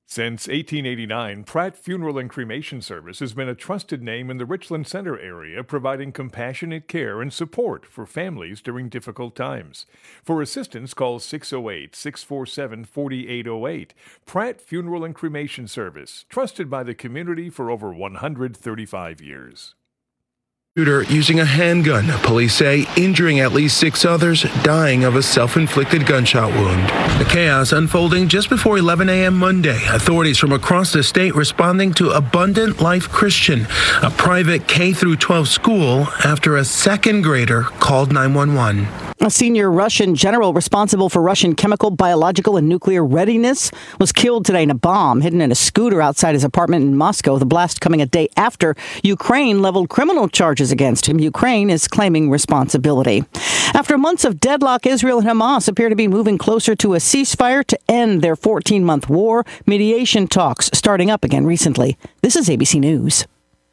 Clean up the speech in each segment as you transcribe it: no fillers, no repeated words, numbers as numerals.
Since 1889, Pratt Funeral and Cremation Service has been a trusted name in the Richland Center area, providing compassionate care and support for families during difficult times. For assistance, call 608-647-4808. Pratt Funeral and Cremation Service, trusted by the community for over 135 years. Using a handgun, police say, injuring at least 6 others, dying of a self-inflicted gunshot wound. The chaos unfolding just before 11 a.m. Monday. Authorities from across the state responding to Abundant Life Christian, a private K-12 school, after a second grader called 911. A senior Russian general responsible for Russian chemical, biological, and nuclear readiness was killed today in a bomb hidden in a scooter outside his apartment in Moscow. The blast coming a day after Ukraine leveled criminal charges against him. Ukraine is claiming responsibility. After months of deadlock, Israel and Hamas appear to be moving closer to a ceasefire to end their 14-month war. Mediation talks starting up again recently. This is ABC News.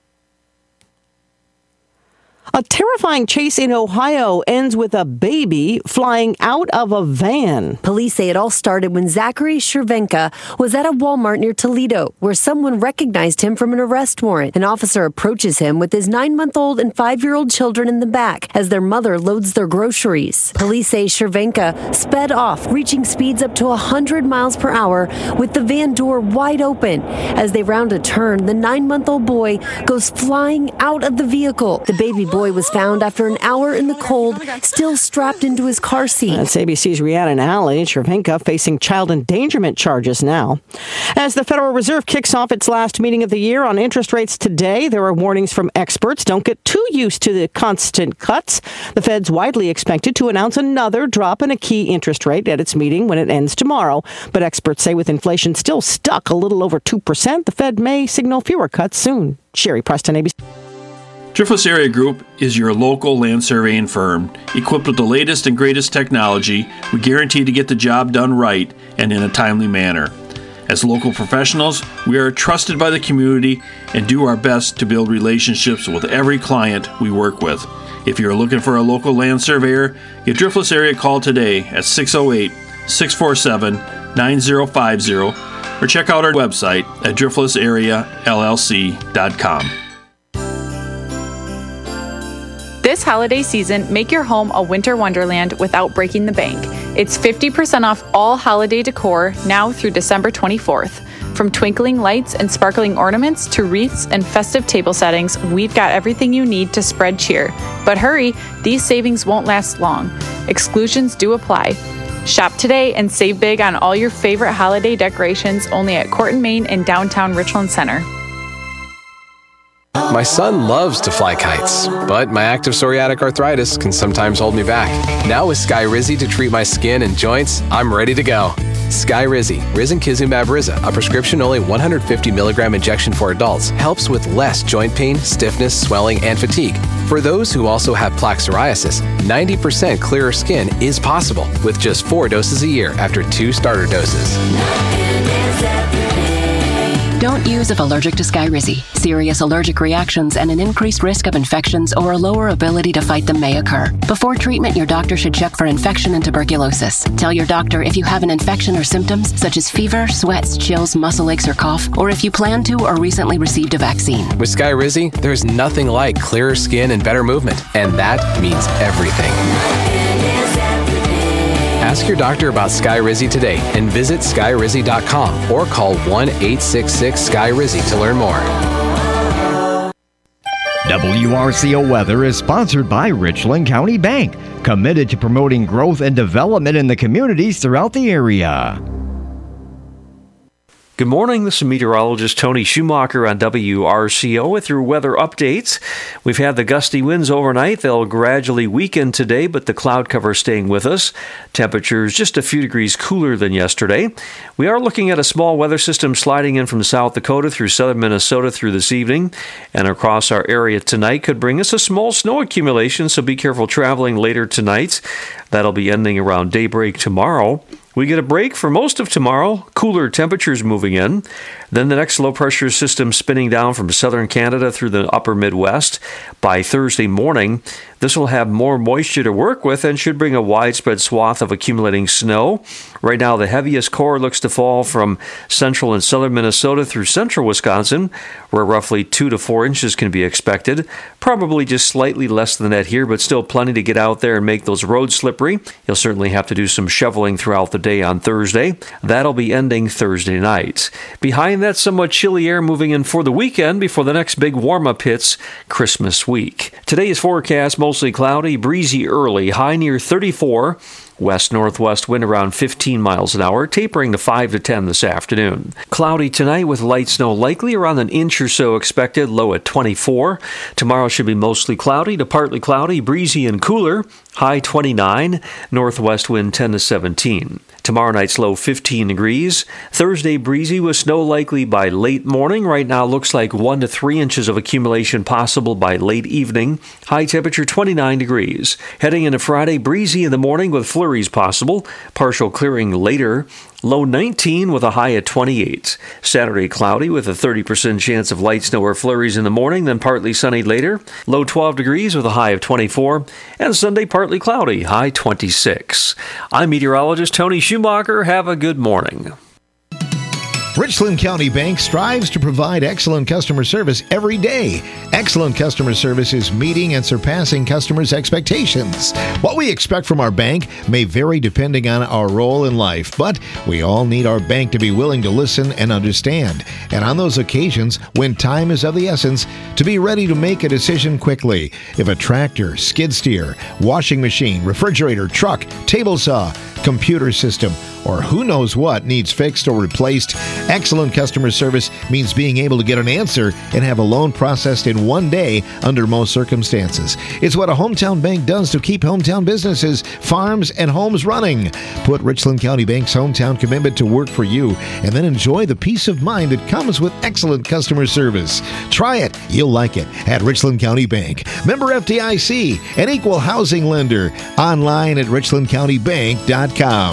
A terrifying chase in Ohio ends with a baby flying out of a van. Police say it all started when Zachary Chervenka was at a Walmart near Toledo, where someone recognized him from an arrest warrant. An officer approaches him with his 9-month-old and 5-year-old children in the back as their mother loads their groceries. Police say Chervenka sped off, reaching speeds up to 100 miles per hour with the van door wide open. As they round a turn, the 9-month-old boy goes flying out of the vehicle. The baby boy was found after an hour in the cold, still strapped into his car seat. That's ABC's Rhiannon Alley. Chervenka facing child endangerment charges now. As the Federal Reserve kicks off its last meeting of the year on interest rates today, there are warnings from experts. Don't get too used to the constant cuts. The Fed's widely expected to announce another drop in a key interest rate at its meeting when it ends tomorrow. But experts say with inflation still stuck a little over 2%, the Fed may signal fewer cuts soon. Sherry Preston, ABC. Driftless Area Group is your local land surveying firm. Equipped with the latest and greatest technology, we guarantee to get the job done right and in a timely manner. As local professionals, we are trusted by the community and do our best to build relationships with every client we work with. If you're looking for a local land surveyor, give Driftless Area a call today at 608-647-9050 or check out our website at driftlessareallc.com. This holiday season, make your home a winter wonderland without breaking the bank. It's 50% off all holiday decor now through December 24th. From twinkling lights and sparkling ornaments to wreaths and festive table settings, we've got everything you need to spread cheer. But hurry, these savings won't last long. Exclusions do apply. Shop today and save big on all your favorite holiday decorations only at Court & Main in downtown Richland Center. My son loves to fly kites, but my active psoriatic arthritis can sometimes hold me back. Now with Skyrizi to treat my skin and joints, I'm ready to go. Skyrizi, Risankizumab Riza, a prescription-only 150 milligram injection for adults, helps with less joint pain, stiffness, swelling, and fatigue. For those who also have plaque psoriasis, 90% clearer skin is possible with just 4 doses a year after 2 starter doses. Don't use if allergic to Skyrizi. Serious allergic reactions and an increased risk of infections or a lower ability to fight them may occur. Before treatment, your doctor should check for infection and tuberculosis. Tell your doctor if you have an infection or symptoms such as fever, sweats, chills, muscle aches, or cough, or if you plan to or recently received a vaccine. With Skyrizi, there's nothing like clearer skin and better movement, and that means everything. Ask your doctor about Skyrizi today and visit skyrizi.com or call 1-866-SKY-RIZZI to learn more. WRCO Weather is sponsored by Richland County Bank, committed to promoting growth and development in the communities throughout the area. Good morning, this is meteorologist Tony Schumacher on WRCO with your weather updates. We've had the gusty winds overnight. They'll gradually weaken today, but the cloud cover staying with us. Temperatures just a few degrees cooler than yesterday. We are looking at a small weather system sliding in from South Dakota through southern Minnesota through this evening and across our area tonight. Could bring us a small snow accumulation, so be careful traveling later tonight. That'll be ending around daybreak tomorrow. We get a break for most of tomorrow, cooler temperatures moving in. Then the next low-pressure system spinning down from southern Canada through the upper Midwest. By Thursday morning, This will have more moisture to work with and should bring a widespread swath of accumulating snow. Right now, the heaviest core looks to fall from central and southern Minnesota through central Wisconsin, where roughly 2 to 4 inches can be expected. Probably just slightly less than that here, but still plenty to get out there and make those roads slippery. You'll certainly have to do some shoveling throughout the day on Thursday. That'll be ending Thursday night. Behind that, somewhat chilly air moving in for the weekend before the next big warm-up hits Christmas week. Today's forecast, mostly cloudy, breezy early, high near 34. West-northwest wind around 15 miles an hour, tapering to 5 to 10 this afternoon. Cloudy tonight with light snow likely, around an inch or so expected, low at 24. Tomorrow should be mostly cloudy to partly cloudy, breezy and cooler, high 29, northwest wind 10 to 17. Tomorrow night's low 15 degrees. Thursday breezy with snow likely by late morning. Right now looks like 1 to 3 inches of accumulation possible by late evening. High temperature 29 degrees. Heading into Friday, breezy in the morning with flurries possible. Partial clearing later. Low 19 with a high at 28. Saturday cloudy with a 30% chance of light snow or flurries in the morning, then partly sunny later. Low 12 degrees with a high of 24. And Sunday partly cloudy, high 26. I'm meteorologist Tony Schumacher. Have a good morning. Richland County Bank strives to provide excellent customer service every day. Excellent customer service is meeting and surpassing customers' expectations. What we expect from our bank may vary depending on our role in life, but we all need our bank to be willing to listen and understand. And on those occasions, when time is of the essence, to be ready to make a decision quickly. If a tractor, skid steer, washing machine, refrigerator, truck, table saw, computer system, or who knows what needs fixed or replaced, excellent customer service means being able to get an answer and have a loan processed in one day under most circumstances. It's what a hometown bank does to keep hometown businesses, farms, and homes running. Put Richland County Bank's hometown commitment to work for you and then enjoy the peace of mind that comes with excellent customer service. Try it. You'll like it at Richland County Bank. Member FDIC, an equal housing lender. Online at richlandcountybank.com.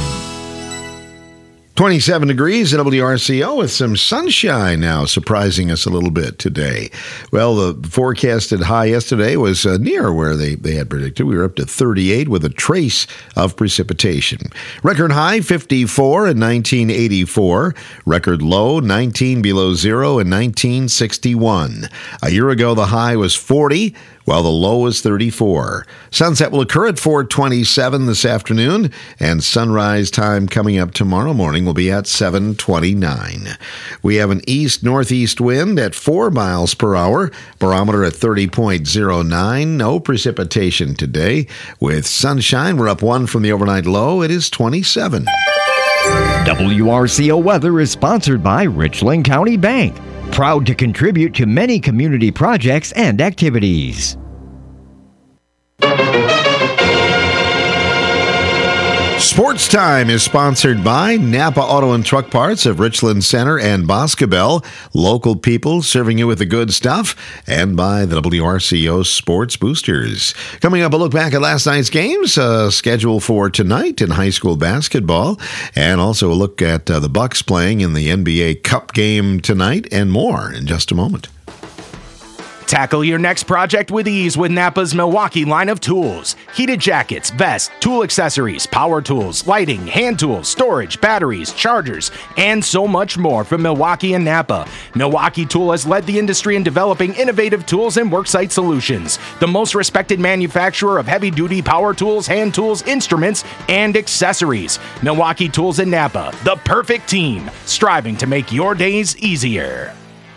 27 degrees at WRCO with some sunshine now surprising us a little bit today. Well, the forecasted high yesterday was near where they had predicted. We were up to 38 with a trace of precipitation. Record high 54 in 1984. Record low 19 below zero in 1961. A year ago, the high was 40. While the low was 34. Sunset will occur at 4:27 this afternoon, and sunrise time coming up tomorrow morning will be at 7:29. We have an east-northeast wind at 4 miles per hour, barometer at 30.09. No precipitation today. With sunshine, we're up 1 from the overnight low. It is 27. WRCO weather is sponsored by Richland County Bank. Proud to contribute to many community projects and activities. Sports Time is sponsored by Napa Auto and Truck Parts of Richland Center and Boscobel, local people serving you with the good stuff, and by the WRCO Sports Boosters. Coming up, a look back at last night's games, schedule for tonight in high school basketball, and also a look at the Bucks playing in the NBA Cup game tonight, and more in just a moment. Tackle your next project with ease with Napa's Milwaukee line of tools. Heated jackets, vests, tool accessories, power tools, lighting, hand tools, storage, batteries, chargers, and so much more from Milwaukee and Napa. Milwaukee Tool has led the industry in developing innovative tools and worksite solutions. The most respected manufacturer of heavy-duty power tools, hand tools, instruments, and accessories. Milwaukee Tools and Napa, the perfect team, striving to make your days easier.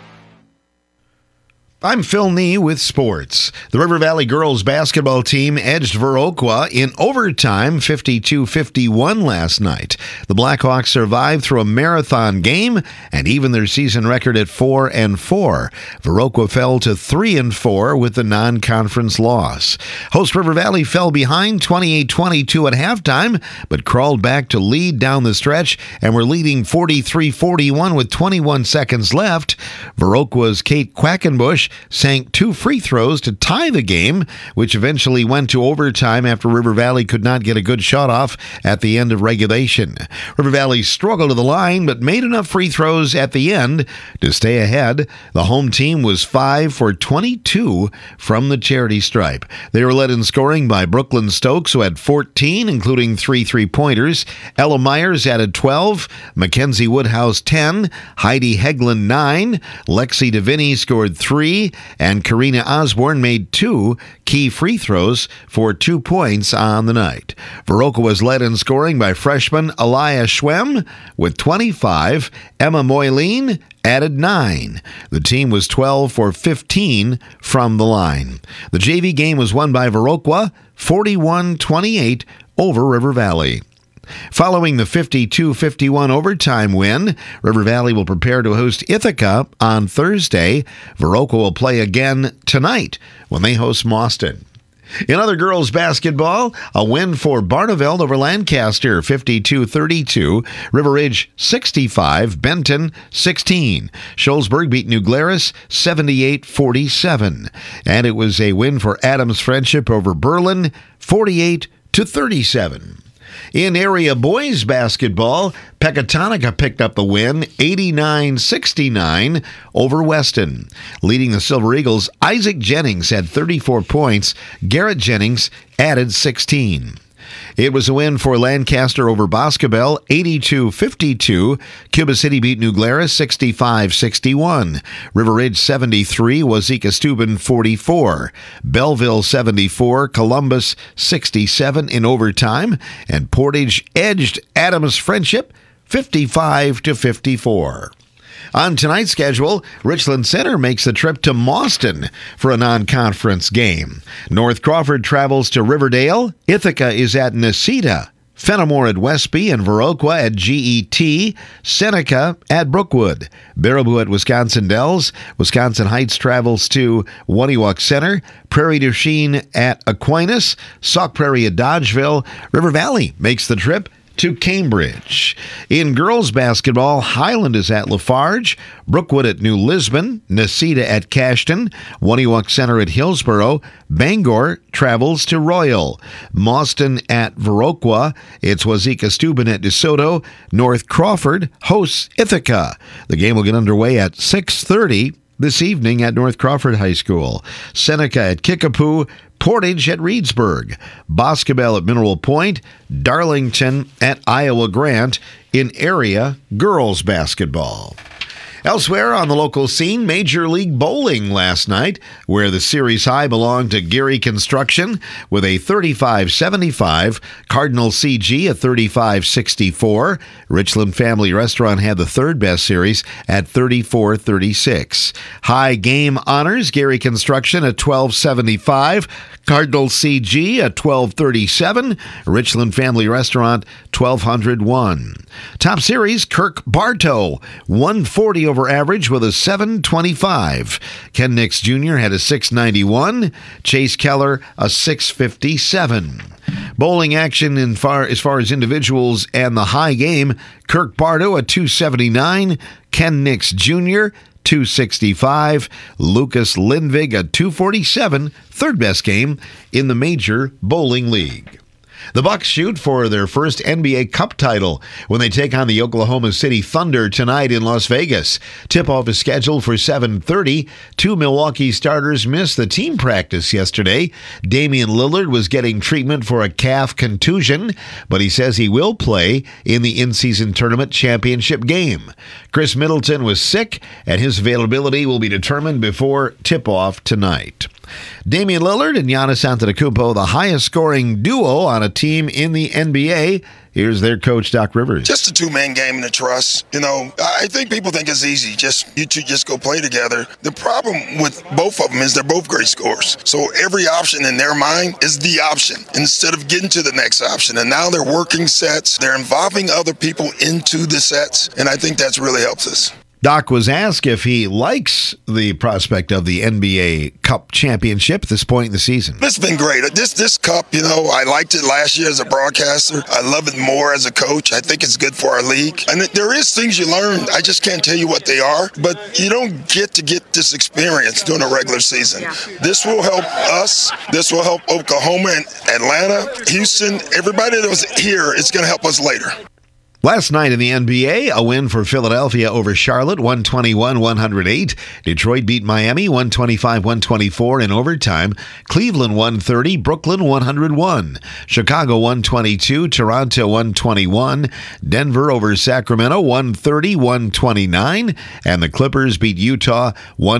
I'm Phil Nee with sports. The River Valley girls basketball team edged Viroqua in overtime 52-51 last night. The Blackhawks survived through a marathon game and even their season record at 4-4. Viroqua fell to 3-4 with the non-conference loss. Host River Valley fell behind 28-22 at halftime, but crawled back to lead down the stretch and were leading 43-41 with 21 seconds left. Viroqua's Kate Quackenbush Portage sank 2 free throws to tie the game, which eventually went to overtime after River Valley could not get a good shot off at the end of regulation. River Valley struggled to the line, but made enough free throws at the end to stay ahead. The home team was 5 for 22 from the charity stripe. They were led in scoring by Brooklyn Stokes, who had 14, including 3 3-pointers. Ella Myers added 12, Mackenzie Woodhouse 10, Heidi Heglin 9, Lexi DeVinny scored 3, and Karina Osborne made 2 key free throws for 2 points on the night. Viroqua was led in scoring by freshman Aliyah Schwem with 25. Emma Moyleen added 9. The team was 12 for 15 from the line. The JV game was won by Viroqua 41-28 over River Valley. Following the 52-51 overtime win, River Valley will prepare to host Ithaca on Thursday. Viroqua will play again tonight when they host Mauston. In other girls basketball, a win for Barneveld over Lancaster, 52-32. River Ridge, 65. Benton, 16. Shullsburg beat New Glarus, 78-47. And it was a win for Adams Friendship over Berlin, 48-37. In area boys basketball, Pecatonica picked up the win, 89-69 over Weston. Leading the Silver Eagles, Isaac Jennings had 34 points. Garrett Jennings added 16. It was a win for Lancaster over Boscobel, 82-52. Cuba City beat New Glarus, 65-61. River Ridge, 73. Wazeeka Steuben, 44. Belleville, 74. Columbus, 67 in overtime. And Portage edged Adams Friendship, 55-54. On tonight's schedule, Richland Center makes the trip to Mauston for a non-conference game. North Crawford travels to Riverdale. Ithaca is at Necedah. Fenimore at Westby and Viroqua at GET. Seneca at Brookwood. Baraboo at Wisconsin Dells. Wisconsin Heights travels to Waniwak Center. Prairie du Chien at Aquinas. Sauk Prairie at Dodgeville. River Valley makes the trip to Cambridge. In girls basketball, Highland is at Lafarge, Brookwood at New Lisbon, Necedah at Cashton, Waniwak Center at Hillsboro, Bangor travels to Royal, Mauston at Viroqua, it's Wazeeka Steuben at DeSoto, North Crawford hosts Ithaca. The game will get underway at 6:30 this evening at North Crawford High School. Seneca at Kickapoo, Portage at Reedsburg, Boscobel at Mineral Point, Darlington at Iowa Grant in area girls basketball. Elsewhere on the local scene, Major League Bowling last night, where the series high belonged to Gary Construction with a 35-75, Cardinal CG a 35-64. Richland Family Restaurant had the third best series at 34-36. High game honors Gary Construction at 12-75. Cardinal CG at 1237, Richland Family Restaurant 1201. Top series, Kirk Bartow, 140 over average with a 725. Ken Nix Jr. had a 691. Chase Keller a 657. Bowling action as far as individuals and the high game, Kirk Bartow a 279. Ken Nix Jr. 265, Lucas Lindvig a 247, third best game in the Major Bowling League. The Bucks shoot for their first NBA Cup title when they take on the Oklahoma City Thunder tonight in Las Vegas. Tip-off is scheduled for 7:30. Two Milwaukee starters missed the team practice yesterday. Damian Lillard was getting treatment for a calf contusion, but he says he will play in the in-season tournament championship game. Chris Middleton was sick, and his availability will be determined before tip-off tonight. Damian Lillard and Giannis Antetokounmpo, the highest scoring duo on a team in the NBA. Here's their coach, Doc Rivers. Just a two-man game in the trust. You know, I think people think it's easy. You two just go play together. The problem with both of them is they're both great scorers. So every option in their mind is the option instead of getting to the next option. And now they're working sets. They're involving other people into the sets. And I think that's really helps us. Doc was asked if he likes the prospect of the NBA Cup championship at this point in the season. It's been great. This cup, I liked it last year as a broadcaster. I love it more as a coach. I think it's good for our league. And there is things you learn. I just can't tell you what they are, but you don't get to get this experience during a regular season. Yeah. This will help us. This will help Oklahoma and Atlanta, Houston, everybody that was here. It's going to help us later. Last night in the NBA, a win for Philadelphia over Charlotte, 121-108. Detroit beat Miami, 125-124 in overtime. Cleveland 130, Brooklyn 101. Chicago 122, Toronto 121. Denver over Sacramento, 130-129. And the Clippers beat Utah,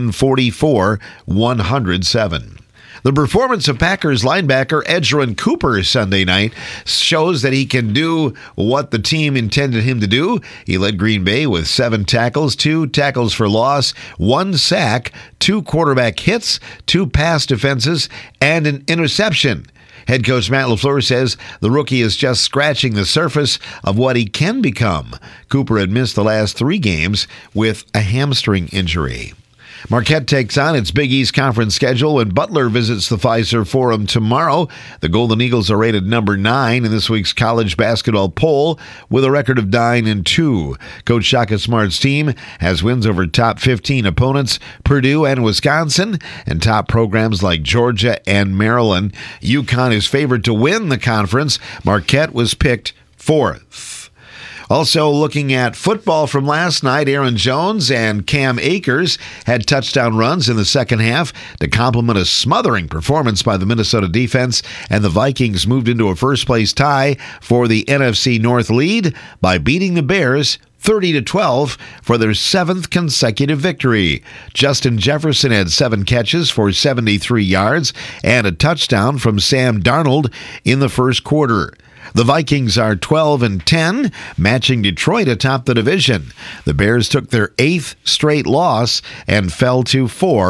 144-107. The performance of Packers linebacker Edgerrin Cooper Sunday night shows that he can do what the team intended him to do. He led Green Bay with 7 tackles, 2 tackles for loss, 1 sack, 2 quarterback hits, 2 pass defenses, and an interception. Head coach Matt LaFleur says the rookie is just scratching the surface of what he can become. Cooper had missed the last 3 games with a hamstring injury. Marquette takes on its Big East Conference schedule when Butler visits the Fiserv Forum tomorrow. The Golden Eagles are rated number 9 in this week's college basketball poll with a record of 9-2. Coach Shaka Smart's team has wins over top 15 opponents, Purdue and Wisconsin, and top programs like Georgia and Maryland. UConn is favored to win the conference. Marquette was picked 4th. Also looking at football from last night, Aaron Jones and Cam Akers had touchdown runs in the second half to complement a smothering performance by the Minnesota defense, and the Vikings moved into a first-place tie for the NFC North lead by beating the Bears 30-12 for their 7th consecutive victory. Justin Jefferson had 7 catches for 73 yards and a touchdown from Sam Darnold in the first quarter. The Vikings are 12-10, matching Detroit atop the division. The Bears took their 8th straight loss and fell to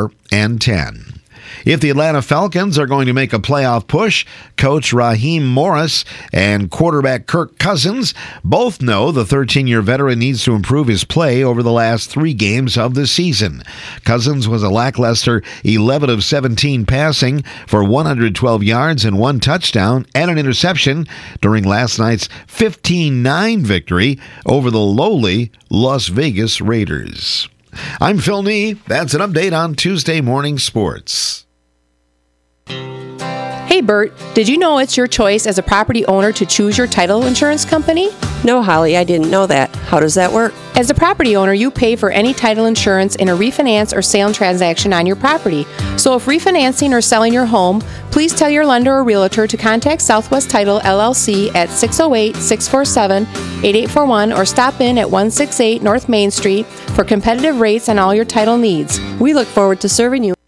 4-10. If the Atlanta Falcons are going to make a playoff push, Coach Raheem Morris and quarterback Kirk Cousins both know the 13-year veteran needs to improve his play over the last 3 games of the season. Cousins was a lackluster 11 of 17 passing for 112 yards and 1 touchdown and an interception during last night's 15-9 victory over the lowly Las Vegas Raiders. I'm Phil Nee. That's an update on Tuesday Morning Sports. Hey Bert, did you know it's your choice as a property owner to choose your title insurance company? No, Holly, I didn't know that. How does that work? As a property owner, you pay for any title insurance in a refinance or sale transaction on your property. So if refinancing or selling your home, please tell your lender or realtor to contact Southwest Title LLC at 608-647-8841 or stop in at 168 North Main Street for competitive rates on all your title needs. We look forward to serving you.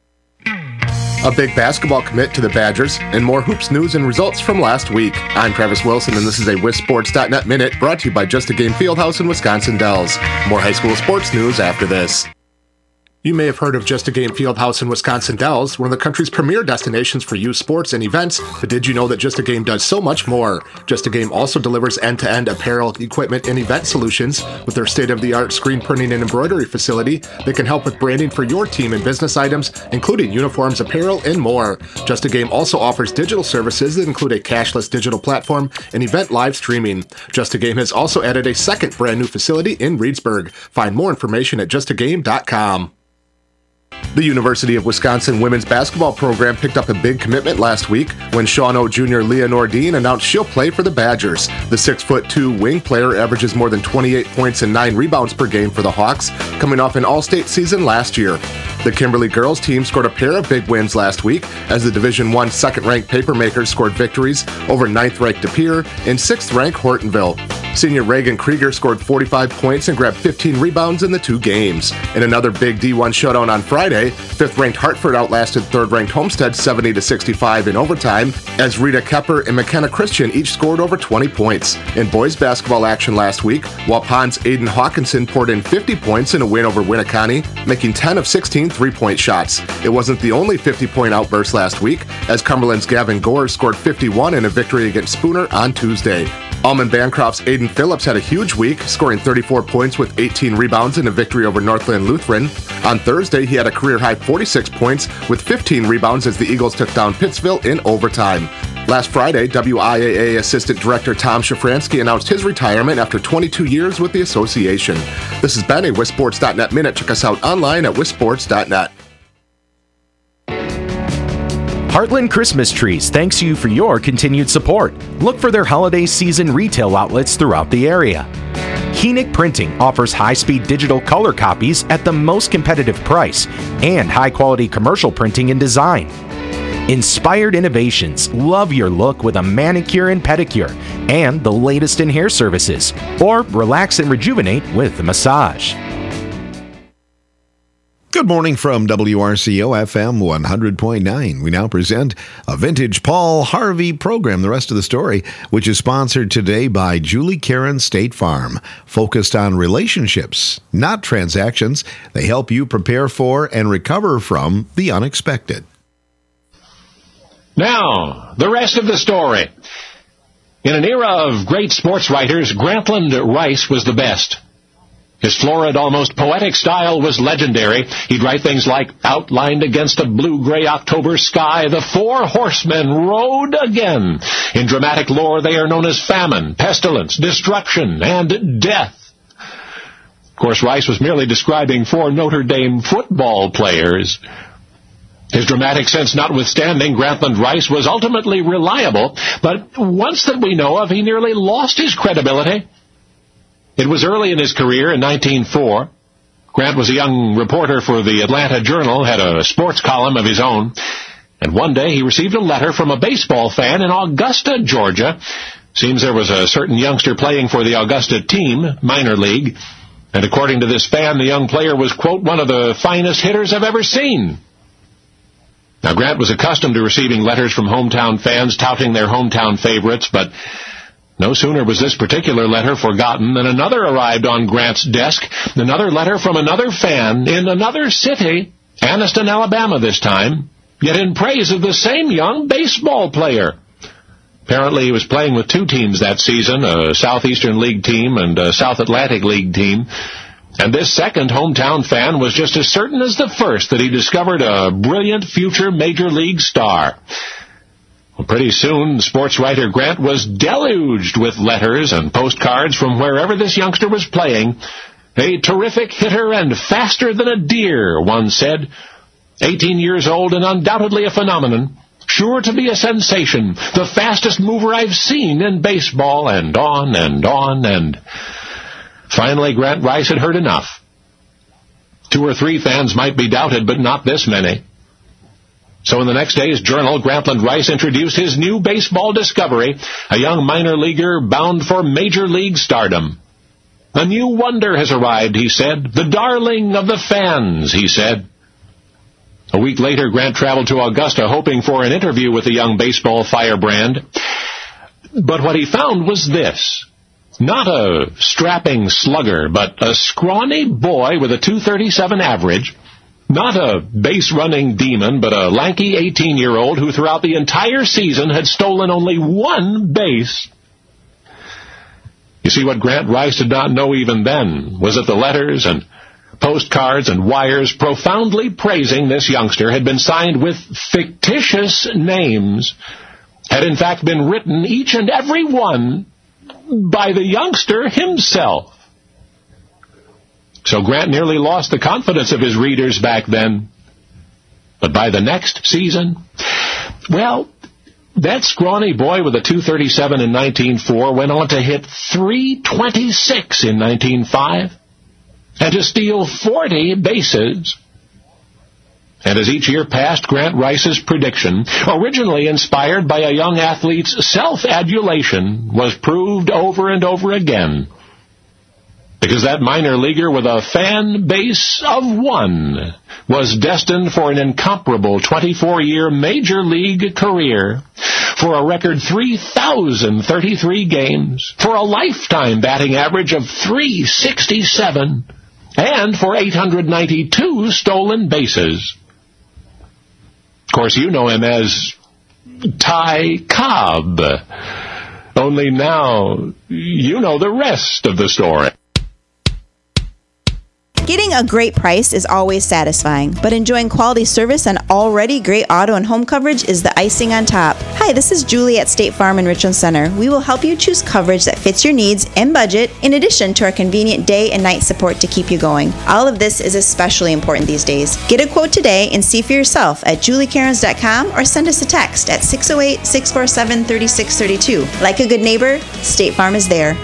A big basketball commit to the Badgers, and more hoops news and results from last week. I'm Travis Wilson, and this is a WisSports.net Minute brought to you by Just a Game Fieldhouse in Wisconsin Dells. More high school sports news after this. You may have heard of Just a Game Fieldhouse in Wisconsin Dells, one of the country's premier destinations for youth sports and events, but did you know that Just a Game does so much more? Just a Game also delivers end-to-end apparel, equipment, and event solutions. With their state-of-the-art screen printing and embroidery facility, they can help with branding for your team and business items, including uniforms, apparel, and more. Just a Game also offers digital services that include a cashless digital platform and event live streaming. Just a Game has also added a second brand new facility in Reedsburg. Find more information at justagame.com. The University of Wisconsin women's basketball program picked up a big commitment last week when Shawano junior Leah Nordine announced she'll play for the Badgers. The 6'2" wing player averages more than 28 points and 9 rebounds per game for the Hawks, coming off an all-state season last year. The Kimberly girls team scored a pair of big wins last week as the Division I second-ranked Papermakers scored victories over 9th-ranked De Pere and 6th-ranked Hortonville. Senior Reagan Krieger scored 45 points and grabbed 15 rebounds in the 2 games. In another big D1 showdown on Friday, 5th-ranked Hartford outlasted 3rd-ranked Homestead 70-65 in overtime as Rita Kepper and McKenna Christian each scored over 20 points. In boys basketball action last week, Waupons Aiden Hawkinson poured in 50 points in a win over Winneconne, making 10 of 16 three-point shots. It wasn't the only 50-point outburst last week, as Cumberland's Gavin Gore scored 51 in a victory against Spooner on Tuesday. Almond Bancroft's Aiden Phillips had a huge week, scoring 34 points with 18 rebounds in a victory over Northland Lutheran. On Thursday, he had a career-high 46 points with 15 rebounds as the Eagles took down Pittsville in overtime. Last Friday, WIAA Assistant Director Tom Shafransky announced his retirement after 22 years with the association. This has been a WisSports.net Minute. Check us out online at WisSports.net. Heartland Christmas Trees thanks you for your continued support. Look for their holiday season retail outlets throughout the area. Koenig Printing offers high-speed digital color copies at the most competitive price and high-quality commercial printing and design. Inspired Innovations, love your look with a manicure and pedicure and the latest in hair services, or relax and rejuvenate with a massage. Good morning from WRCO FM 100.9. We now present a vintage Paul Harvey program, The Rest of the Story, which is sponsored today by Julie Karen State Farm. Focused on relationships, not transactions, they help you prepare for and recover from the unexpected. Now, the rest of the story. In an era of great sports writers, Grantland Rice was the best. His florid, almost poetic style was legendary. He'd write things like, outlined against a blue-gray October sky, the four horsemen rode again. In dramatic lore, they are known as famine, pestilence, destruction, and death. Of course, Rice was merely describing four Notre Dame football players. His dramatic sense notwithstanding, Grantland Rice was ultimately reliable, but once that we know of, he nearly lost his credibility. It was early in his career in 1904. Grant was a young reporter for the Atlanta Journal, had a sports column of his own, and one day he received a letter from a baseball fan in Augusta, Georgia. Seems there was a certain youngster playing for the Augusta team, minor league, and according to this fan, the young player was, quote, one of the finest hitters I've ever seen. Now, Grant was accustomed to receiving letters from hometown fans touting their hometown favorites, but no sooner was this particular letter forgotten than another arrived on Grant's desk, another letter from another fan in another city, Anniston, Alabama this time, yet in praise of the same young baseball player. Apparently he was playing with two teams that season, a Southeastern League team and a South Atlantic League team, and this second hometown fan was just as certain as the first that he discovered a brilliant future major league star. Well, pretty soon, sports writer Grant was deluged with letters and postcards from wherever this youngster was playing. A terrific hitter and faster than a deer, one said. 18 years old and undoubtedly a phenomenon. Sure to be a sensation. The fastest mover I've seen in baseball, and on and on, and finally Grant Rice had heard enough. 2 or 3 fans might be doubted, but not this many. So in the next day's journal, Grantland Rice introduced his new baseball discovery, a young minor leaguer bound for major league stardom. A new wonder has arrived, he said. The darling of the fans, he said. A week later, Grant traveled to Augusta hoping for an interview with the young baseball firebrand. But what he found was this. Not a strapping slugger, but a scrawny boy with a .237 average. Not a base-running demon, but a lanky 18-year-old who throughout the entire season had stolen only 1 base. You see, what Grant Rice did not know even then was that the letters and postcards and wires profoundly praising this youngster had been signed with fictitious names, had in fact been written, each and every one, by the youngster himself. So Grant nearly lost the confidence of his readers back then. But by the next season, well, that scrawny boy with a .237 in 1904 went on to hit .326 in 1905 and to steal 40 bases. And as each year passed, Grant Rice's prediction, originally inspired by a young athlete's self-adulation, was proved over and over again. Because that minor leaguer with a fan base of 1 was destined for an incomparable 24-year major league career, for a record 3,033 games, for a lifetime batting average of .367, and for 892 stolen bases. Of course, you know him as Ty Cobb. Only now, you know the rest of the story. Getting a great price is always satisfying, but enjoying quality service and already great auto and home coverage is the icing on top. Hi, this is Julie at State Farm in Richland Center. We will help you choose coverage that fits your needs and budget, in addition to our convenient day and night support to keep you going. All of this is especially important these days. Get a quote today and see for yourself at juliecairns.com or send us a text at 608-647-3632. Like a good neighbor, State Farm is there.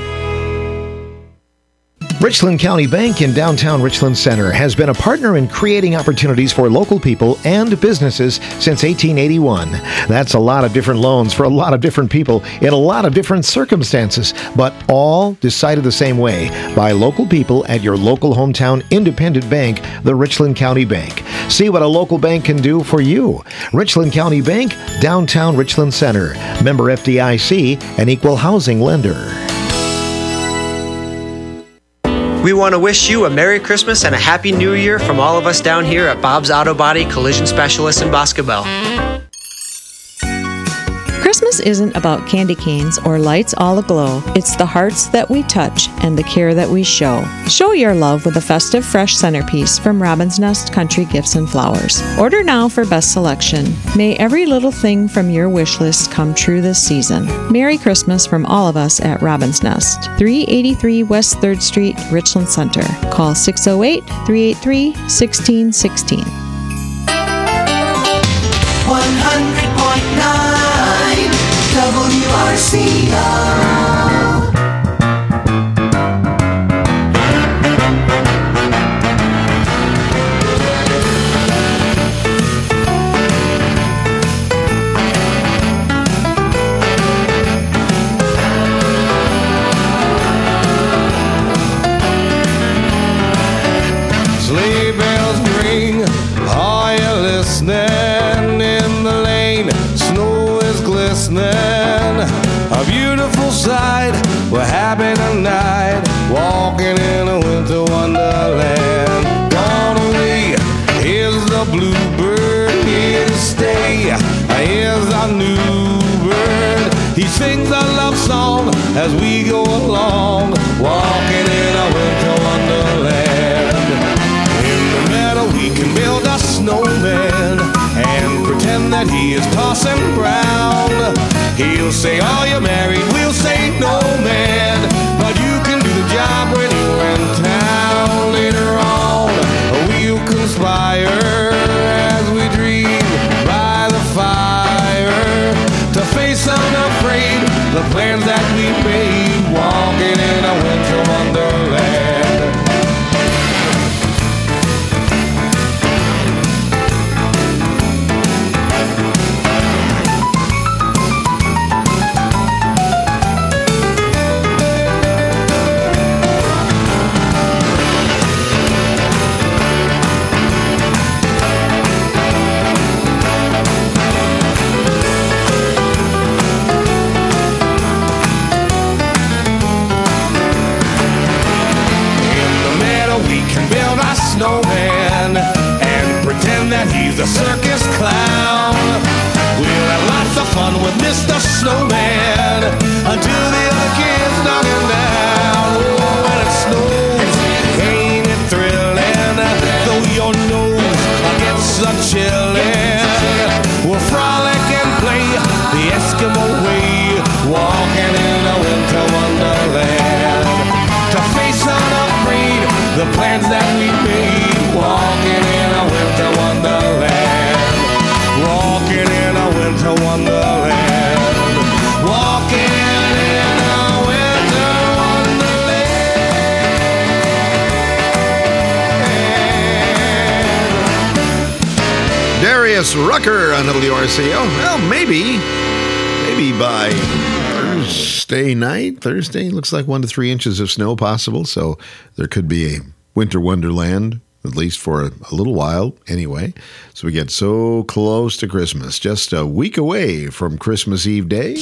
Richland County Bank in downtown Richland Center has been a partner in creating opportunities for local people and businesses since 1881. That's a lot of different loans for a lot of different people in a lot of different circumstances, but all decided the same way by local people at your local hometown independent bank, the Richland County Bank. See what a local bank can do for you. Richland County Bank, downtown Richland Center. Member FDIC, an equal housing lender. We want to wish you a Merry Christmas and a Happy New Year from all of us down here at Bob's Auto Body Collision Specialists in Boscobel. Christmas isn't about candy canes or lights all aglow. It's the hearts that we touch and the care that we show. Show your love with a festive fresh centerpiece from Robin's Nest Country Gifts and Flowers. Order now for best selection. May every little thing from your wish list come true this season. Merry Christmas from all of us at Robin's Nest, 383 West 3rd Street, Richland Center. Call 608-383-1616. 100.9 WRCO. Sleigh bells ring, are you listening? In the lane, snow is glistening. A beautiful sight, we're happy tonight, walking in a winter wonderland. Gone away, here's the bluebird, here to stay. Here's our new bird, he sings a love song as we go along, walking in a winter wonderland. In the meadow we can build a snowman and pretend that he is Parson Brown. He'll say, are you married? We'll say, no, man. But you can do the job when you're in town. Later on, we'll conspire as we dream by the fire to face unafraid the plans that we made, walking in a winter wonderland. Snowman and pretend that he's a circus clown. We'll have lots of fun with Mr. Snowman until the other kids knock him down. Oh, when it snows, ain't it thrilling? Though your nose gets a chillin', we'll frolic and play the Eskimo way, walking in a winter wonderland. To face unafraid the plans that we made, walking in a winter wonderland, walking in a winter wonderland, walking in a winter wonderland. Darius Rucker on WRCO. Well, maybe by Thursday looks like 1 to 3 inches of snow possible, so there could be a winter wonderland, at least for a little while anyway. So we get so close to Christmas, just a week away from Christmas Eve Day.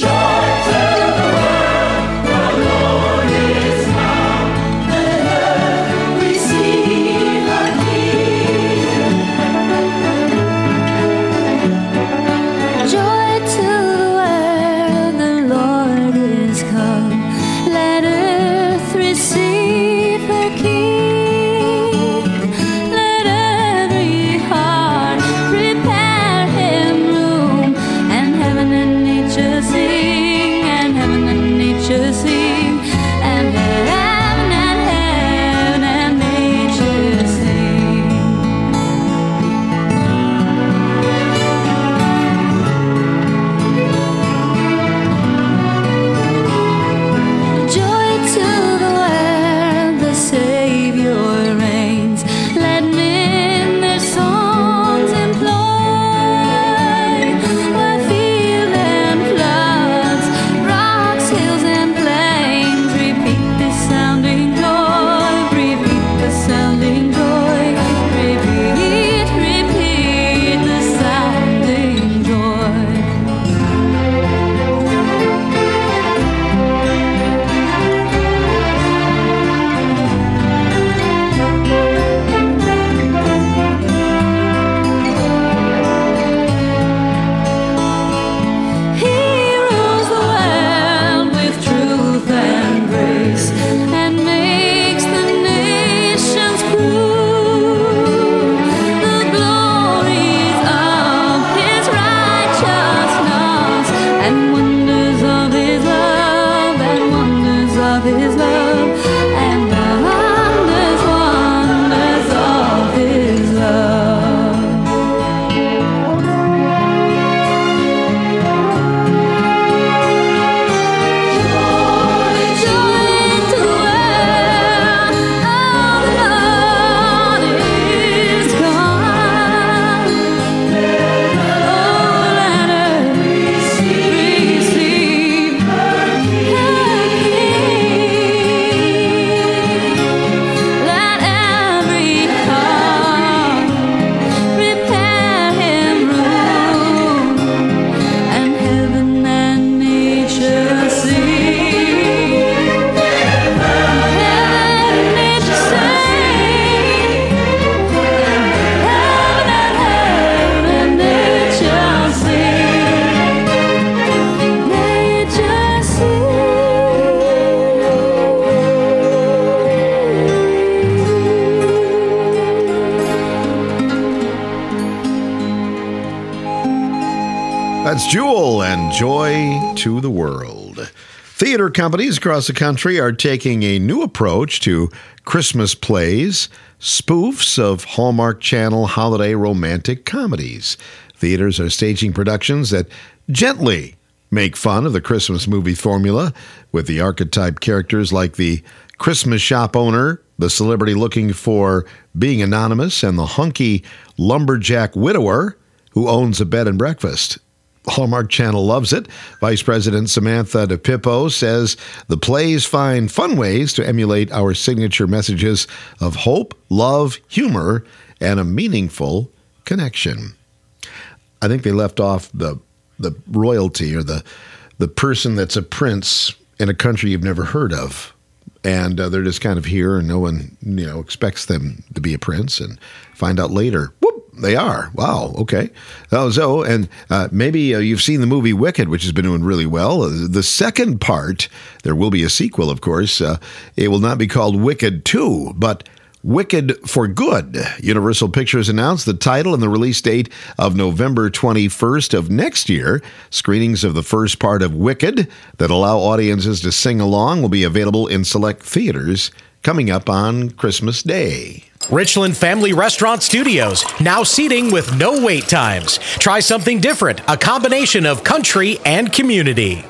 That's Jewel and Joy to the World. Theater companies across the country are taking a new approach to Christmas plays, spoofs of Hallmark Channel holiday romantic comedies. Theaters are staging productions that gently make fun of the Christmas movie formula, with the archetype characters like the Christmas shop owner, the celebrity looking for being anonymous, and the hunky lumberjack widower who owns a bed and breakfast. Hallmark Channel loves it. Vice President Samantha DePippo says the plays find fun ways to emulate our signature messages of hope, love, humor, and a meaningful connection. I think they left off the royalty or the person that's a prince in a country you've never heard of. And they're just kind of here, and no one, expects them to be a prince, and find out later, whoop, they are. Wow, okay. And maybe you've seen the movie Wicked, which has been doing really well. The second part, there will be a sequel, of course. It will not be called Wicked 2, but Wicked for Good. Universal Pictures announced the title and the release date of November 21st of next year. Screenings of the first part of Wicked that allow audiences to sing along will be available in select theaters coming up on Christmas Day. Richland Family Restaurant Studios, now seating with no wait times. Try something different, a combination of country and community.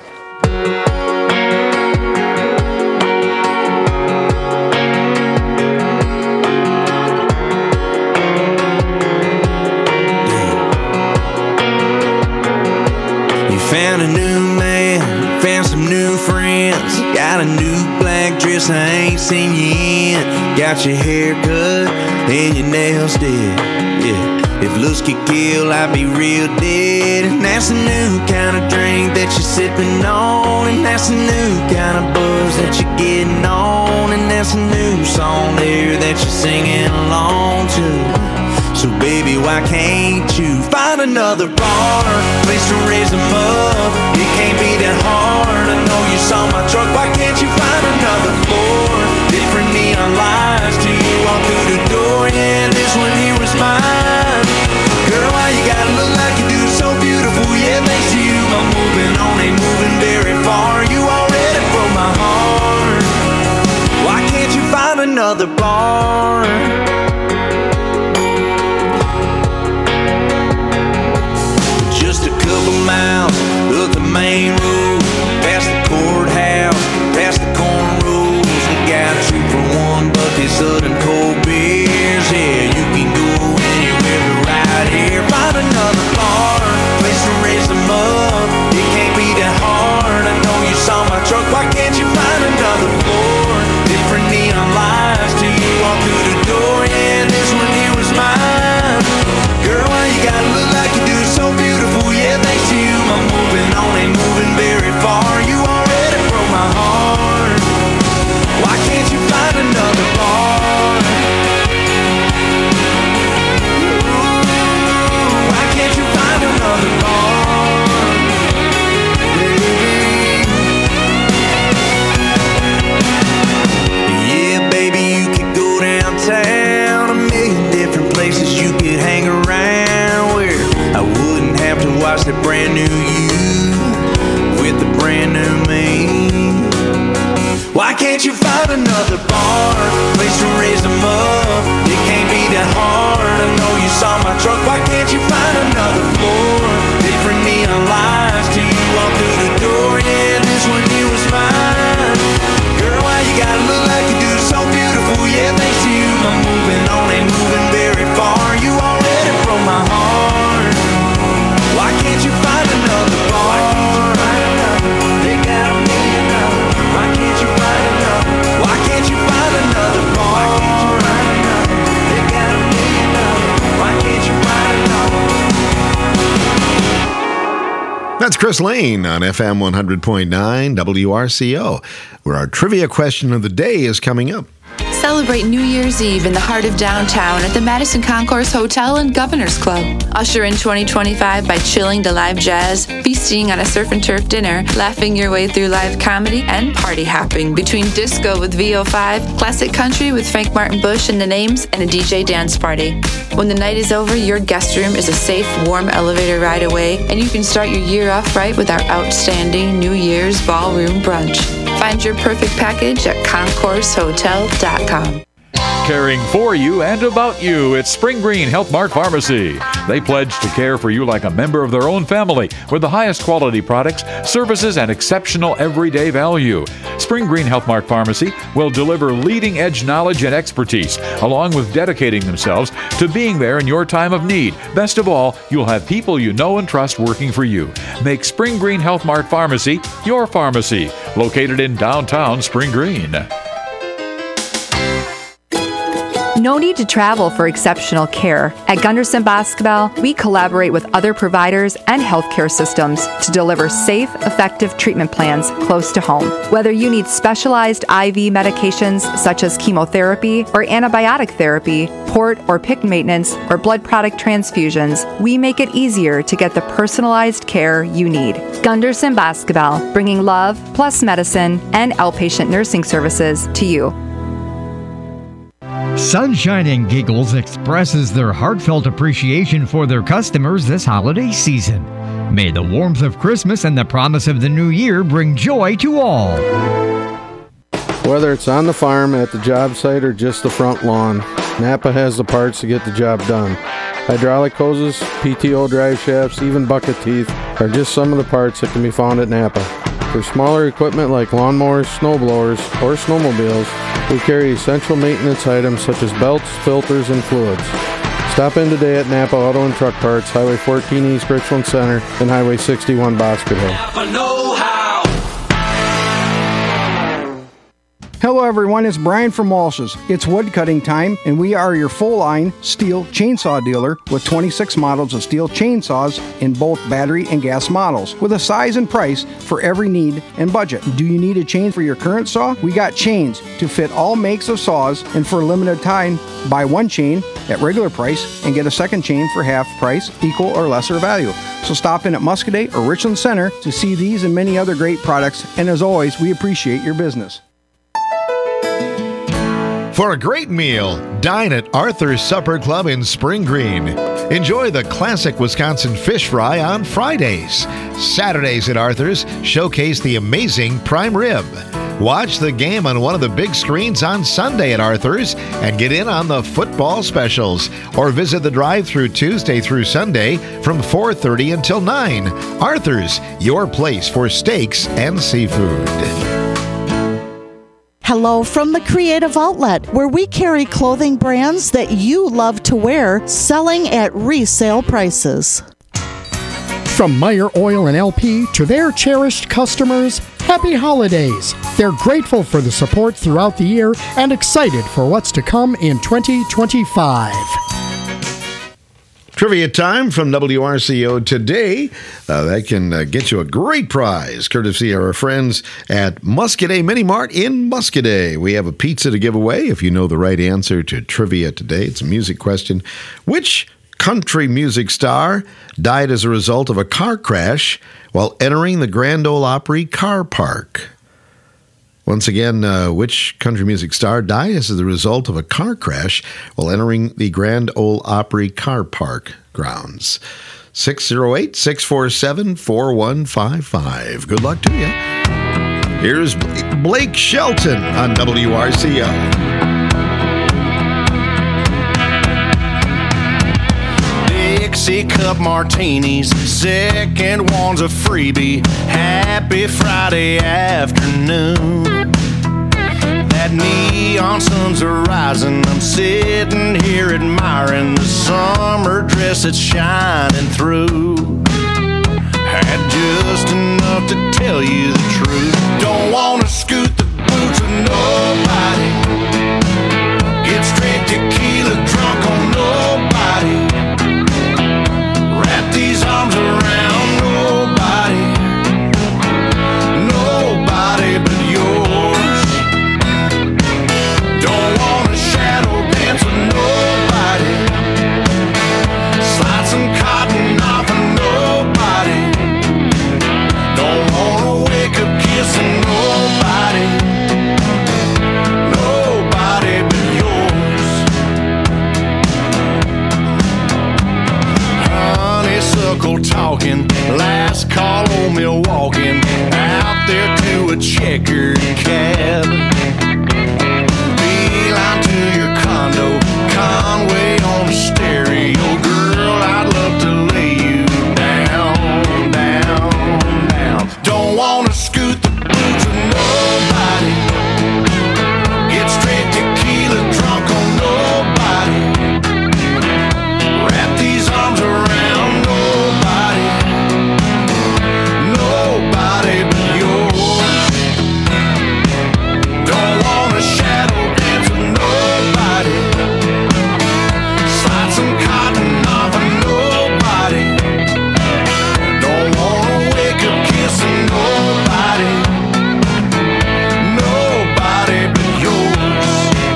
Found a new man, found some new friends. Got a new black dress I ain't seen you in. Got your hair cut and your nails did. Yeah, if looks could kill, I'd be real dead. And that's a new kind of drink that you're sipping on. And that's a new kind of buzz that you're getting on. And that's a new song there that you're singing along to. So baby, why can't you find another bar, place to raise them up? It can't be that hard. I know you saw my truck. Why can't you find another floor? Different neon lights till you walk through the door. Yeah, this one here was mine. Girl, why you gotta look like you do? So beautiful. Yeah, thanks to you, I'm moving on, ain't moving very far. You already broke my heart. Why can't you find another bar? Miles up the main road, past the courthouse, past the cornrows. We got 2 for $1 Southern cold beers. Yeah, you can go anywhere but right here. Find another bar, place to raise them up. It can't be that hard. I know you saw my truck. Why can't you find another floor? Different neon lights till you walk through the door. Yeah, this one here was mine. Girl, why you gotta look like you do? So beautiful. Yeah, thanks to you, I'm moving on, ain't moving very far. You already broke my heart. Why can't you find another bar? Ooh, why can't you find another bar? Yeah, baby, you could go downtown, a million different places you could hang around where I wouldn't have to watch the brand new you with the brand new me. Why can't you find another bar, place to raise them up? It can't be that hard. I know you saw my truck. Why can't you find another floor? Different neon lights till you walk through the door. Yeah, this one here was mine. Girl, why you gotta look like you do? So beautiful. Yeah, thanks to you, I'm moving on, ain't moving very far. You already broke my heart. Why can't you find another bar? They got $1 million. Why can't you find another? Why can't you find another bar? They got $1 million. Why can't you find another? That's Chris Lane on FM 100.9 WRCO, where our trivia question of the day is coming up. Celebrate New Year's Eve in the heart of downtown at the Madison Concourse Hotel and Governor's Club. Usher in 2025 by chilling to live jazz, feasting on a surf and turf dinner, laughing your way through live comedy, and party hopping between disco with VO5, classic country with Frank Martin Bush and the Names, and a DJ dance party. When the night is over, your guest room is a safe, warm elevator ride away, and you can start your year off right with our outstanding New Year's ballroom brunch. Find your perfect package at concoursehotel.com. Caring for you and about you, it's Spring Green Health Mart Pharmacy. They pledge to care for you like a member of their own family with the highest quality products, services, and exceptional everyday value. Spring Green Health Mart Pharmacy will deliver leading-edge knowledge and expertise, along with dedicating themselves to being there in your time of need. Best of all, you'll have people you know and trust working for you. Make Spring Green Health Mart Pharmacy your pharmacy, located in downtown Spring Green. No need to travel for exceptional care. At Gunderson Boscobel, we collaborate with other providers and healthcare systems to deliver safe, effective treatment plans close to home. Whether you need specialized IV medications such as chemotherapy or antibiotic therapy, port or PICC maintenance, or blood product transfusions, we make it easier to get the personalized care you need. Gunderson Boscobel, bringing love plus medicine and outpatient nursing services to you. Sunshine and Giggles expresses their heartfelt appreciation for their customers this holiday season. May the warmth of Christmas and the promise of the new year bring joy to all. Whether it's on the farm, at the job site, or just the front lawn, Napa has the parts to get the job done. Hydraulic hoses, PTO drive shafts, even bucket teeth are just some of the parts that can be found at Napa. For smaller equipment like lawnmowers, snowblowers, or snowmobiles, we carry essential maintenance items such as belts, filters, and fluids. Stop in today at Napa Auto and Truck Parts, Highway 14 East Richland Center, and Highway 61 Boscobel. Hello everyone, it's Brian from Walsh's. It's wood cutting time, and we are your full-line Stihl chainsaw dealer with 26 models of Stihl chainsaws in both battery and gas models, with a size and price for every need and budget. Do you need a chain for your current saw? We got chains to fit all makes of saws, and for a limited time, buy one chain at regular price and get a second chain for half price, equal or lesser value. So stop in at Muscoda or Richland Center to see these and many other great products, and as always, we appreciate your business. For a great meal, dine at Arthur's Supper Club in Spring Green. Enjoy the classic Wisconsin fish fry on Fridays. Saturdays at Arthur's showcase the amazing prime rib. Watch the game on one of the big screens on Sunday at Arthur's and get in on the football specials. Or visit the drive-thru Tuesday through Sunday from 4:30 until 9. Arthur's, your place for steaks and seafood. Hello from the Creative Outlet, where we carry clothing brands that you love to wear, selling at resale prices. From Meyer Oil and LP to their cherished customers, happy holidays. They're grateful for the support throughout the year and excited for what's to come in 2025. Trivia time from WRCO today. That can get you a great prize, courtesy of our friends at Muscoda Mini Mart in Muscoda. We have a pizza to give away if you know the right answer to trivia today. It's a music question. Which country music star died as a result of a car crash while entering the Grand Ole Opry car park? Once again, which country music star died as a result of a car crash while entering the Grand Ole Opry car park grounds? 608-647-4155. Good luck to you. Here's Blake Shelton on WRCO. Dixie cup martinis, second one's a freebie. Happy Friday afternoon. That neon sun's rising. I'm sitting here admiring the summer dress that's shining through. Had just enough to tell you the truth. Don't wanna scoot the boots of nobody. Get straight tequila drunk on nobody. Wrap these arms around nobody. Nobody but yours. Don't want knuckle talking, last call on Milwaukee, out there to a checkered cab. Beeline to your condo, Conway on the stereo. Girl, I'd love to lay you down, down, down. Don't wanna scoot the boots of nobody. Get straight tequila drunk on nobody. Wrap these arms around nobody. Nobody but yours. Don't wanna shadow dance with nobody. Slide some cotton off of nobody. Don't wanna wake up kissing nobody. Nobody but yours.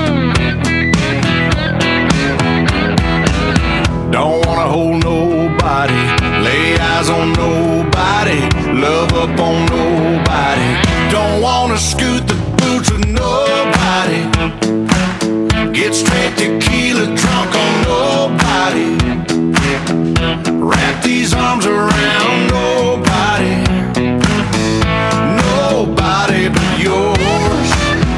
Don't wanna hold nobody. Lay eyes on nobody. Love up on nobody. Don't wanna scoot the boots with nobody. Get straight tequila drunk on nobody. Wrap these arms around nobody. Nobody but yours.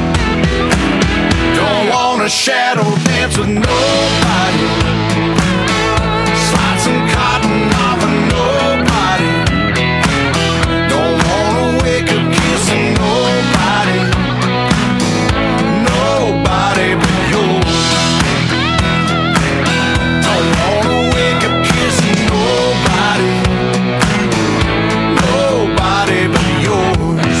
Don't wanna shadow dance with nobody. Slide some cotton off of nobody. Don't wanna wake up kissing nobody. Nobody but yours. Don't wanna wake up kissing nobody. Nobody but yours.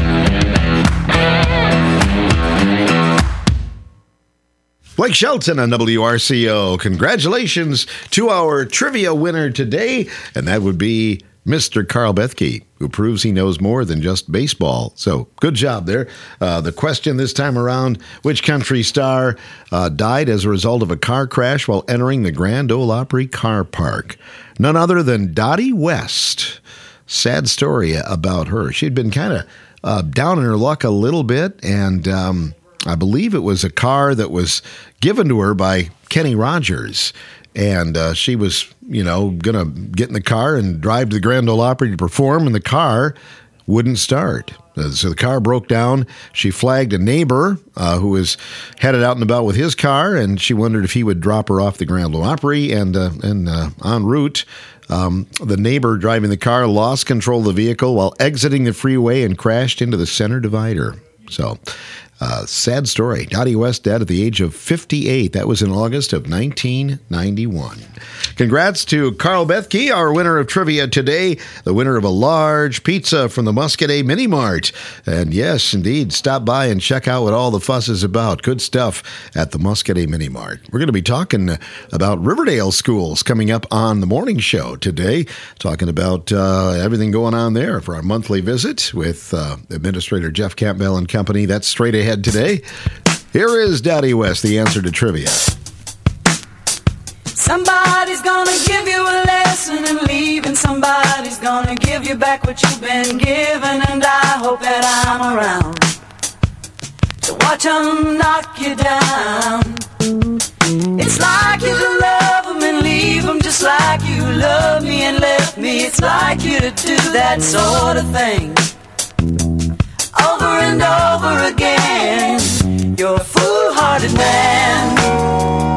Blake Shelton on WRCO. Congratulations to our trivia winner today, and that would be Mr. Carl Bethke, who proves he knows more than just baseball. So good job there. The question this time around, which country star died as a result of a car crash while entering the Grand Ole Opry car park? None other than Dottie West. Sad story about her. She'd been kind of down in her luck a little bit, and I believe it was a car that was given to her by Kenny Rogers. And she was, going to get in the car and drive to the Grand Ole Opry to perform, and the car wouldn't start. So the car broke down. She flagged a neighbor who was headed out and about with his car, and she wondered if he would drop her off the Grand Ole Opry. And en route, the neighbor driving the car lost control of the vehicle while exiting the freeway and crashed into the center divider. So, sad story. Dottie West dead at the age of 58. That was in August of 1991. Congrats to Carl Bethke, our winner of trivia today, the winner of a large pizza from the Muscadet Mini Mart. And yes, indeed, stop by and check out what all the fuss is about. Good stuff at the Muscadet Mini Mart. We're going to be talking about Riverdale schools coming up on the morning show today, talking about everything going on there for our monthly visit with Administrator Jeff Campbell and company. That's straight ahead today. Here is Dottie West, the answer to trivia. Somebody's gonna give you a lesson and leave, and somebody's gonna give you back what you've been given, and I hope that I'm around to watch them knock you down. It's like you to love them and leave them, just like you love me and left me. It's like you to do that sort of thing over and over again. You're a foolhardy man.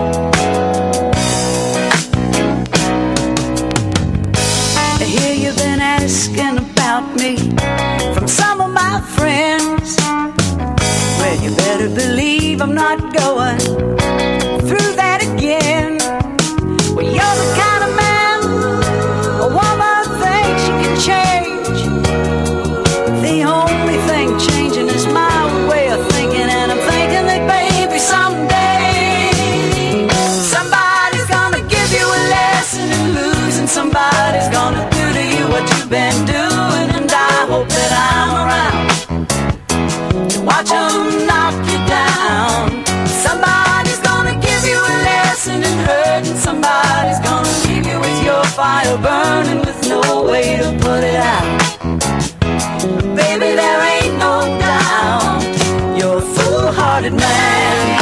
I hear you've been asking about me from some of my friends. Well, you better believe I'm not going through that again. Well, you're the kind of man a woman thinks she can change. The only thing changing is my way of thinking, and I'm thinking that baby someday somebody's gonna give you a lesson in losing. Somebody's gonna do to you what you've been doing, and I hope that I'm around to watch them knock you down. Somebody's gonna give you a lesson in hurt, and somebody's gonna leave you with your fire burning with no way to put it out. Baby, there ain't no doubt you're a foolhardy man.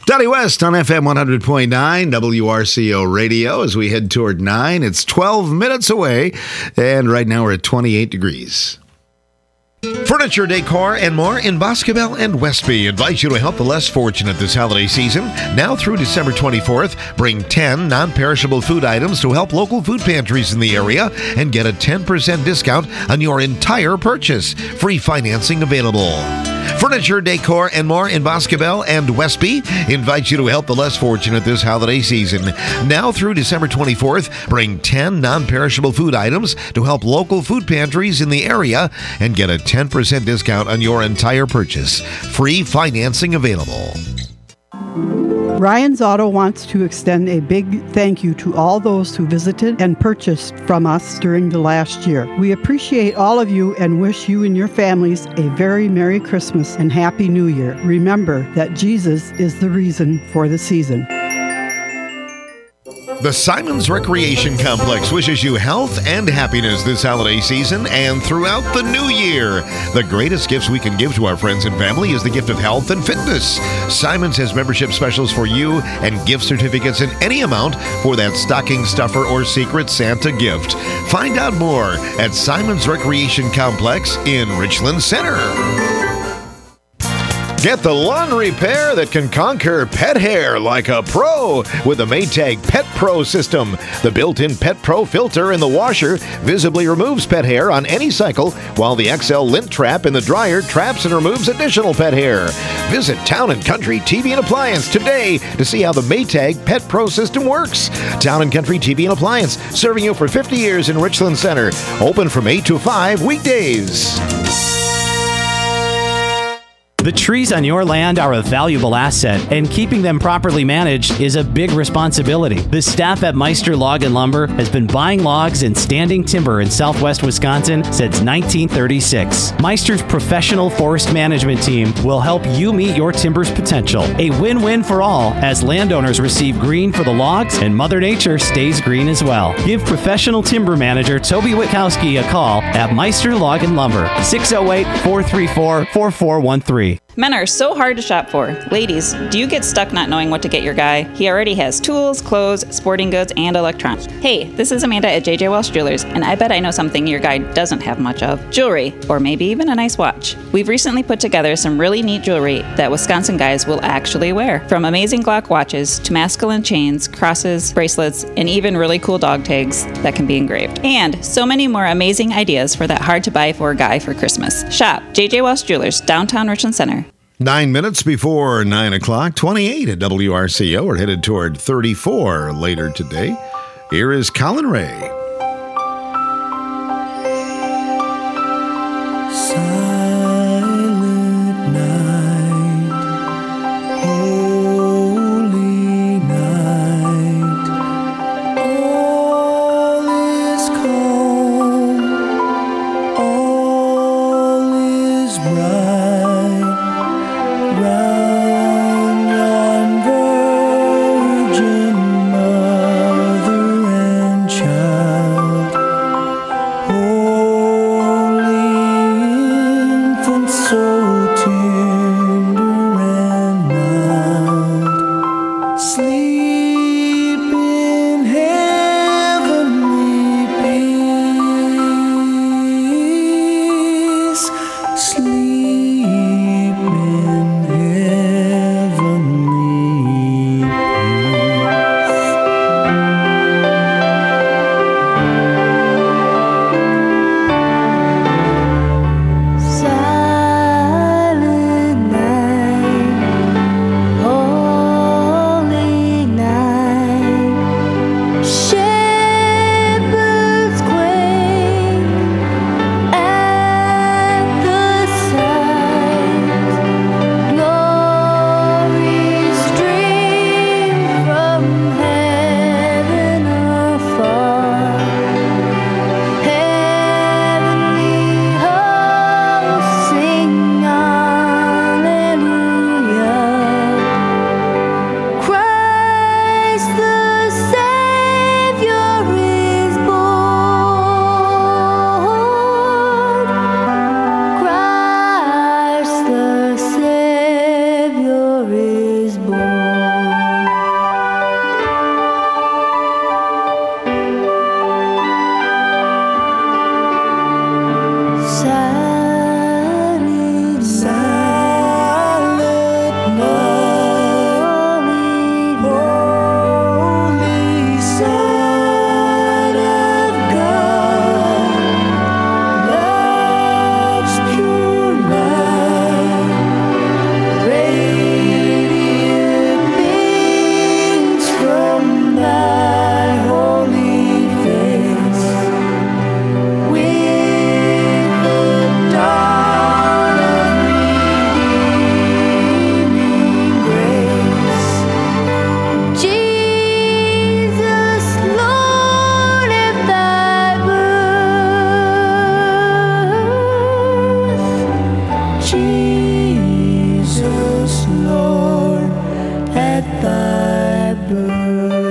Donnie West on FM 100.9 WRCO Radio as we head toward 9. It's 12 minutes away, and right now we're at 28 degrees. Furniture, decor, and more in Boscobel and Westby invite you to help the less fortunate this holiday season. Now through December 24th, bring 10 non-perishable food items to help local food pantries in the area and get a 10% discount on your entire purchase. Free financing available. Furniture, decor, and more in Boscobel and Westby invite you to help the less fortunate this holiday season. Now through December 24th, bring 10 non-perishable food items to help local food pantries in the area and get a 10% discount on your entire purchase. Free financing available. Ryan's Auto wants to extend a big thank you to all those who visited and purchased from us during the last year. We appreciate all of you and wish you and your families a very Merry Christmas and Happy New Year. Remember that Jesus is the reason for the season. The Simons Recreation Complex wishes you health and happiness this holiday season and throughout the new year. The greatest gifts we can give to our friends and family is the gift of health and fitness. Simons has membership specials for you and gift certificates in any amount for that stocking stuffer or Secret Santa gift. Find out more at Simons Recreation Complex in Richland Center. Get the lawn repair that can conquer pet hair like a pro with the Maytag Pet Pro system. The built-in Pet Pro filter in the washer visibly removes pet hair on any cycle, while the XL lint trap in the dryer traps and removes additional pet hair. Visit Town & Country TV and Appliance today to see how the Maytag Pet Pro system works. Town & Country TV and Appliance, serving you for 50 years in Richland Center. Open from 8 to 5 weekdays. The trees on your land are a valuable asset, and keeping them properly managed is a big responsibility. The staff at Meister Log and Lumber has been buying logs and standing timber in southwest Wisconsin since 1936. Meister's professional forest management team will help you meet your timber's potential. A win-win for all, as landowners receive green for the logs and Mother Nature stays green as well. Give professional timber manager Toby Witkowski a call at Meister Log and Lumber, 608-434-4413. Men are so hard to shop for. Ladies, do you get stuck not knowing what to get your guy? He already has tools, clothes, sporting goods, and electronics. Hey, this is Amanda at JJ Welsh Jewelers, and I bet I know something your guy doesn't have much of. Jewelry, or maybe even a nice watch. We've recently put together some really neat jewelry that Wisconsin guys will actually wear. From amazing Glock watches to masculine chains, crosses, bracelets, and even really cool dog tags that can be engraved. And so many more amazing ideas for that hard-to-buy-for guy for Christmas. Shop JJ Welsh Jewelers, downtown Richland Center. 9 minutes before 9 o'clock, 28 at WRCO. We're headed toward 34 later today. Here is Colin Ray. Silent night, holy night, all is calm, all is bright. Round yon virgin mother and child. Lord, at thy birth.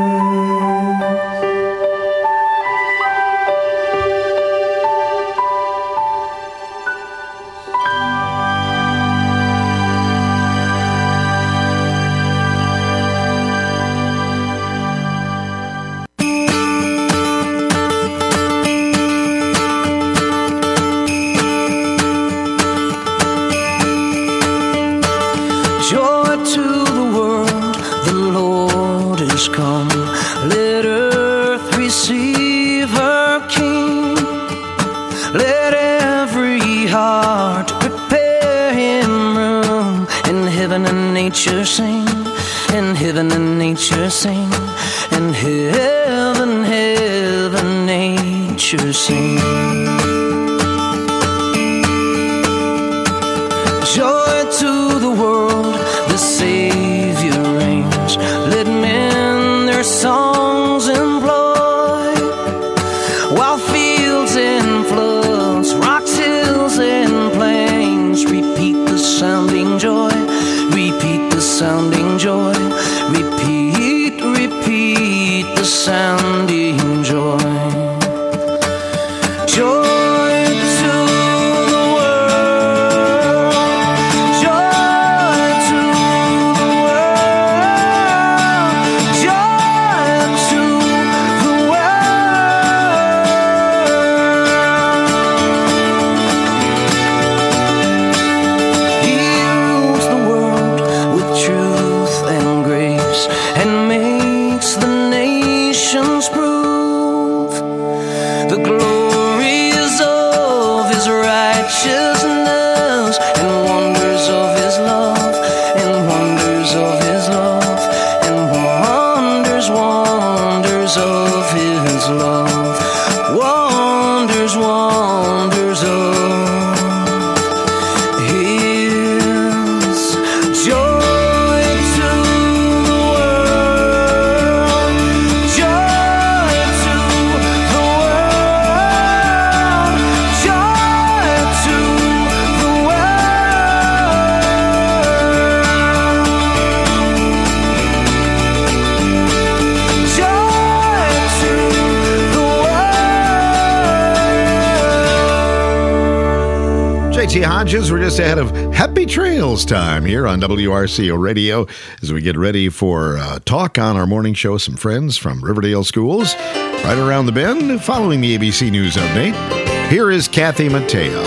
Joy to the world, the Lord is come. Let earth receive her King. Let every heart prepare him room. And heaven and nature sing, and heaven and nature sing, and heaven, heaven, nature sing. Joy to the world, the Savior reigns. Let men their songs employ, while fields and floods, rocks, hills, and plains repeat the sounding joy, repeat the sounding joy, repeat, repeat the sounding joy. Joy to the world, joy to the world, joy to the world. He rules the world with truth and grace, and makes the nations prove the glories of his righteousness, and wonders of his love, and wonders of his love, and wonders, wonders of his love, wonders, wonders of his joy to the world, joy to the world, joy to the world, joy to the world. JT Hodges, we're just ahead of Happy Trails time here on WRCO Radio as we get ready for talk on our morning show. Some friends from Riverdale Schools right around the bend following the ABC News update. Here is Kathy Mattea.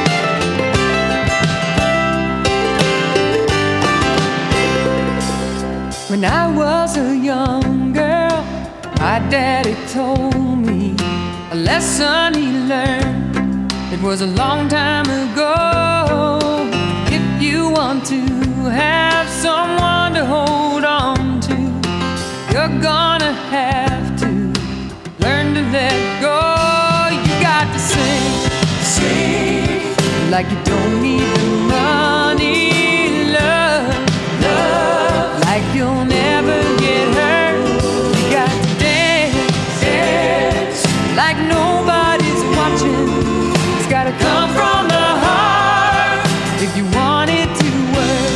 When I was a young girl, my daddy told me a lesson he learned. It was a long time ago. If you want to have someone to hold on to, you're gonna have to learn to let go. You got to sing, sing like you don't need the money. Love, love like you'll never get hurt. You got to dance, dance like nobody's watching. It's gotta come from the heart if you want it to work.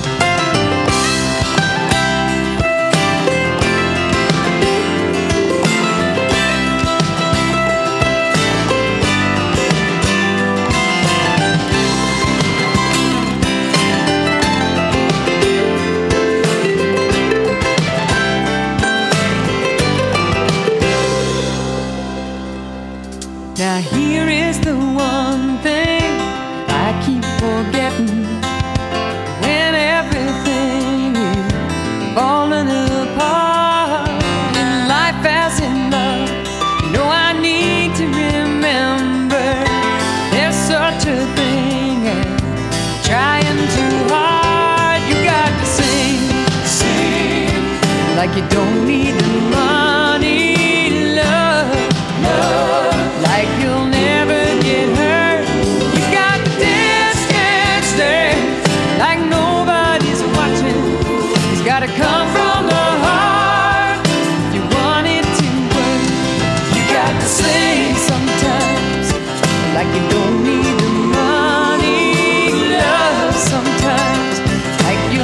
Now here is the one thing I keep forgetting. When everything is falling apart in life as in love, you know I need to remember there's such a thing as trying too hard. You got to sing, sing like you don't need the money. Love, love like you'll never get hurt. You got to dance, dance, dance like nobody's watching. It's gotta come from the heart if you want it to work. You got to sing sometimes like you don't need the money. Love sometimes like you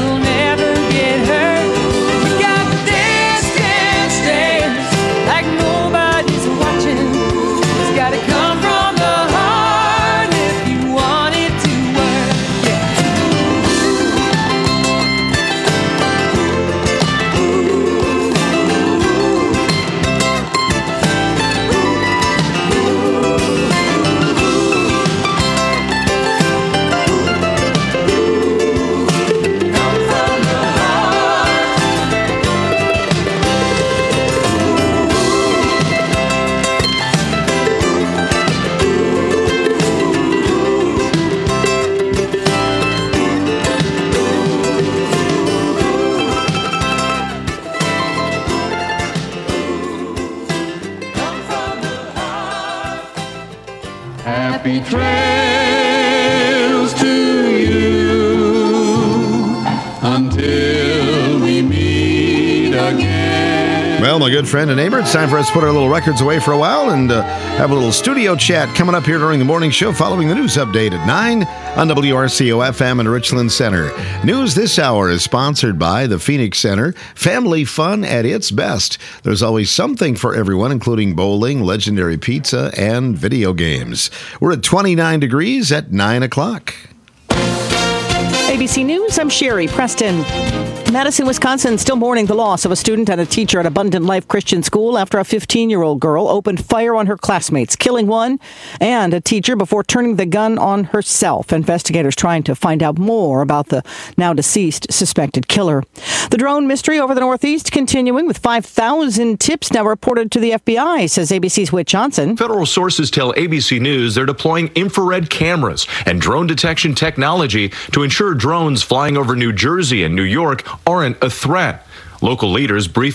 Happy trails to you until we meet again. Well, my good friend and neighbor, it's time for us to put our little records away for a while and have a little studio chat coming up here during the morning show following the news update at 9 on WRCO-FM in Richland Center. News this hour is sponsored by the Phoenix Center. Family fun at its best. There's always something for everyone, including bowling, legendary pizza, and video games. We're at 29 degrees at 9 o'clock. ABC News, I'm Sherry Preston. Madison, Wisconsin, still mourning the loss of a student and a teacher at Abundant Life Christian School after a 15-year-old girl opened fire on her classmates, killing one and a teacher before turning the gun on herself. Investigators trying to find out more about the now deceased suspected killer. The drone mystery over the Northeast continuing with 5,000 tips now reported to the FBI, says ABC's Whit Johnson. Federal sources tell ABC News they're deploying infrared cameras and drone detection technology to ensure drones flying over New Jersey and New York aren't a threat. Local leaders briefed